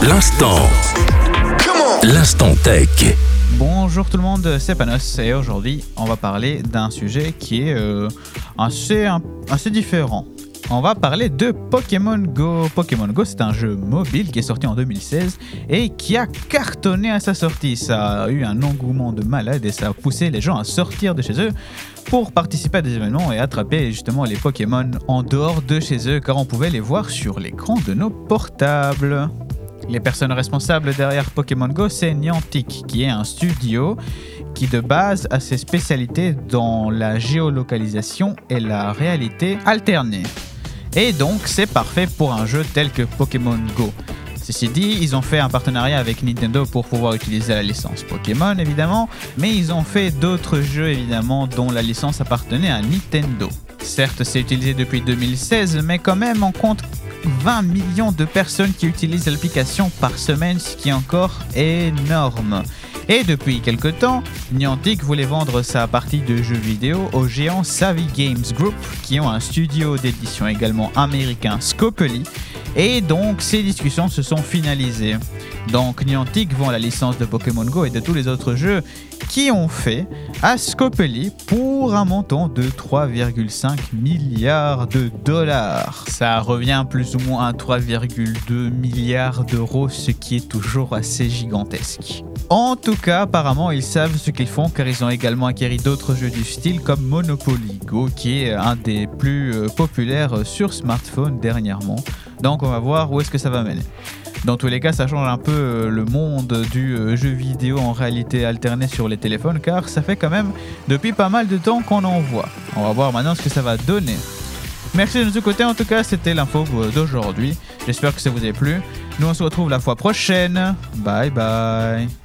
L'instant. L'instant tech. Bonjour tout le monde, c'est Panos et aujourd'hui on va parler d'un sujet qui est assez différent. On va parler de Pokémon Go. Pokémon Go, c'est un jeu mobile qui est sorti en 2016 et qui a cartonné à sa sortie. Ça a eu un engouement de malade et ça a poussé les gens à sortir de chez eux pour participer à des événements et attraper justement les Pokémon en dehors de chez eux car on pouvait les voir sur l'écran de nos portables. Les personnes responsables derrière Pokémon Go, c'est Niantic, qui est un studio qui de base a ses spécialités dans la géolocalisation et la réalité alternée. Et donc c'est parfait pour un jeu tel que Pokémon Go. Ceci dit, ils ont fait un partenariat avec Nintendo pour pouvoir utiliser la licence Pokémon évidemment, mais ils ont fait d'autres jeux évidemment dont la licence appartenait à Nintendo. Certes, c'est utilisé depuis 2016, mais quand même on compte 20 millions de personnes qui utilisent l'application par semaine, ce qui est encore énorme. Et depuis quelque temps, Niantic voulait vendre sa partie de jeux vidéo au géant Savvy Games Group, qui ont un studio d'édition également américain, Scopely, et donc ces discussions se sont finalisées. Donc Niantic vend la licence de Pokémon Go et de tous les autres jeux qui ont fait à Scopely pour un montant de 3,5 milliards de dollars. Ça revient plus ou moins à 3,2 milliards d'euros, ce qui est toujours assez gigantesque. En tout cas, apparemment, ils savent ce qu'ils font car ils ont également acquis d'autres jeux du style comme Monopoly Go, qui est un des plus populaires sur smartphone dernièrement. Donc on va voir où est-ce que ça va mener. Dans tous les cas, ça change un peu le monde du jeu vidéo en réalité alternée sur les téléphones car ça fait quand même depuis pas mal de temps qu'on en voit. On va voir maintenant ce que ça va donner. Merci de nous écouter, en tout cas c'était l'info d'aujourd'hui. J'espère que ça vous a plu. Nous on se retrouve la fois prochaine. Bye bye.